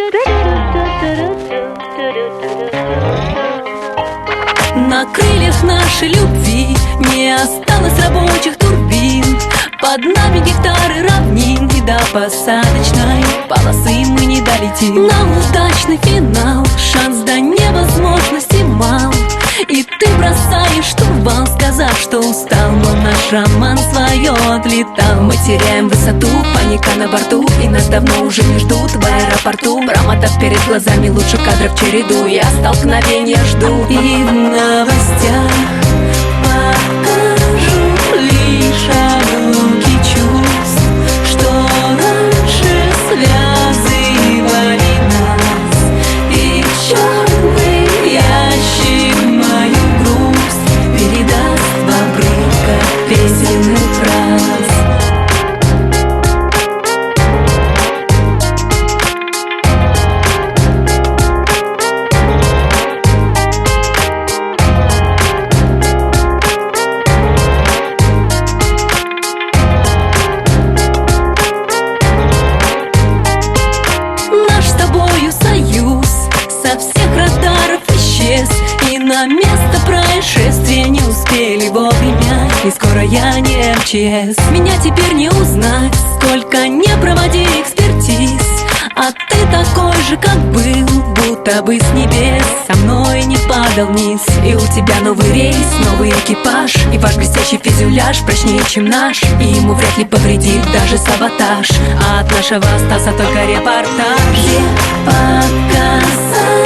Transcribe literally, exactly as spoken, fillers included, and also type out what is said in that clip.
На крыльях нашей любви не осталось рабочих турбин. Под нами гектары равнин, и до посадочной полосы мы не долетим. На удачный финал шанс до невозможности мал. И ты бросаешь штурвал, сказав, что устал, но наш роман свое отлетал. Мы теряем высоту, паника на борту, и нас давно уже не ждут в аэропорту. Промотав перед глазами лучше кадров череду, я столкновения жду. И в новостях покажу лишь огоньки чувств, что раньше связывали нас. И черный ящик мою грусть передаст в обрывках песенных фраз. Со всех радаров исчез, и на место происшествия не успели вовремя. И скоро я не эм че эс. Меня теперь не узнать, сколько не проводи экспертиз. А ты такой же, как был, будто бы с небес со мной не падал вниз. И у тебя новый рейс, новый экипаж, и ваш блестящий фюзеляж прочнее, чем наш. И ему вряд ли повредит даже саботаж, а от нашего остался только репортаж. Где показать